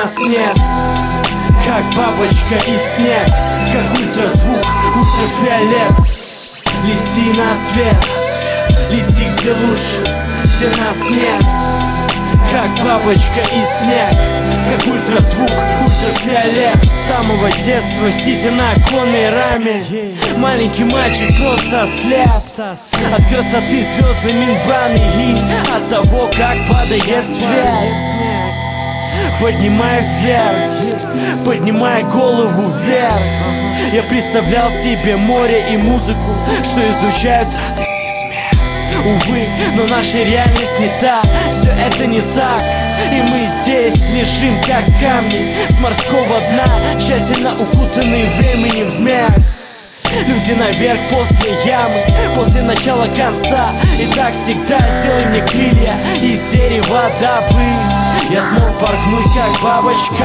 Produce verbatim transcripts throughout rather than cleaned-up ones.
нас нет, как бабочка и снег, как ультразвук, ультрафиолет. Лети на свет, лети где лучше, где нас нет, как бабочка и снег, как ультразвук, ультрафиолет. С самого детства, сидя на оконной раме, маленький мальчик просто ослеп от красоты звездной мембраны и от того, как падает свет. Поднимая вверх, поднимая голову вверх, я представлял себе море и музыку, что излучают радость и смех. Увы, но наша реальность не та, все это не так, и мы здесь лежим как камни с морского дна, тщательно укутанные временем в мех. Люди наверх после ямы, после начала конца, и так всегда. Сделай мне крылья из дерева, дабы я смог порхнуть как бабочка.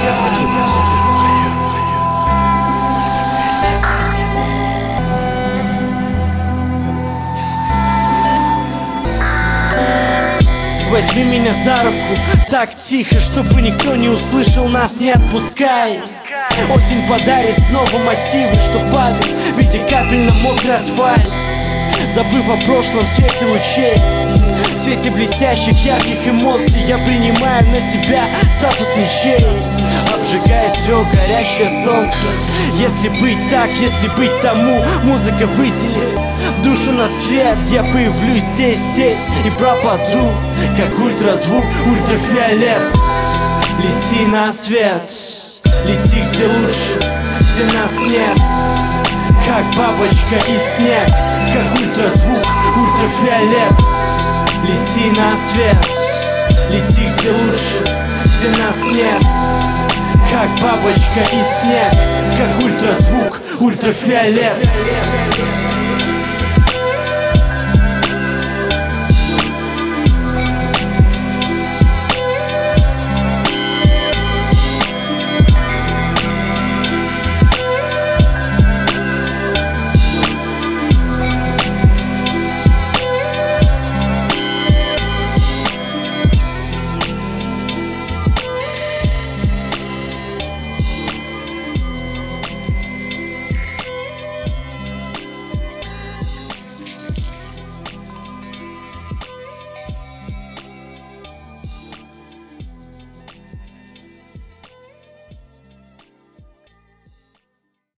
Возьми меня за руку, так тихо, чтобы никто не услышал, нас не отпускай. Осень подарит снова мотивы, что падают в виде капель на мокрый асфальт. Забыв о прошлом в свете лучей, в свете блестящих ярких эмоций, я принимаю на себя статус мечей, обжигая все горящее солнце. Если быть так, если быть тому, музыка выделит душу на свет. Я появлюсь здесь, здесь и пропаду, как ультразвук, ультрафиолет. Лети на свет, лети где лучше, где нас нет, как бабочка и снег, как ультразвук, ультрафиолет. Лети на свет, лети где лучше, где нас нет, как бабочка и снег, как ультразвук, ультрафиолет.